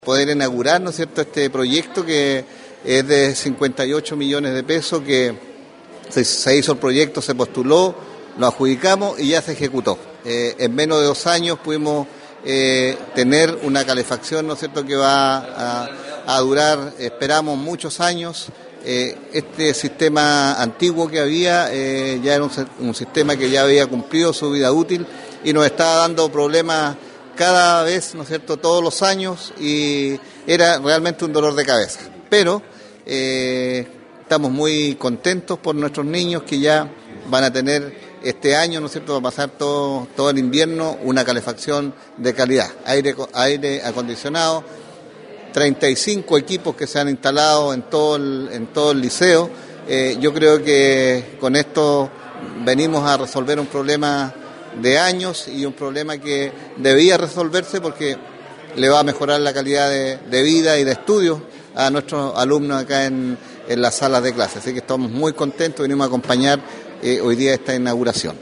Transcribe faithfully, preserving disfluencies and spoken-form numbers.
Poder inaugurar, ¿no es cierto?, este proyecto que es de cincuenta y ocho millones de pesos, que se, se hizo el proyecto, se postuló, lo adjudicamos y ya se ejecutó. Eh, en menos de dos años pudimos eh, tener una calefacción, ¿no es cierto?, que va a, a durar, esperamos, muchos años. Eh, este sistema antiguo que había eh, ya era un, un sistema que ya había cumplido su vida útil y nos estaba dando problemas cada vez, ¿no es cierto?, todos los años, y era realmente un dolor de cabeza. Pero eh, estamos muy contentos por nuestros niños que ya van a tener este año, ¿no es cierto?, va a pasar todo, todo el invierno una calefacción de calidad, aire, aire acondicionado, treinta y cinco equipos que se han instalado en todo el, en todo el liceo. Eh, yo creo que con esto venimos a resolver un problema de años y un problema que debía resolverse porque le va a mejorar la calidad de, de vida y de estudio a nuestros alumnos acá en, en las salas de clase. Así que estamos muy contentos, venimos a acompañar eh, hoy día esta inauguración.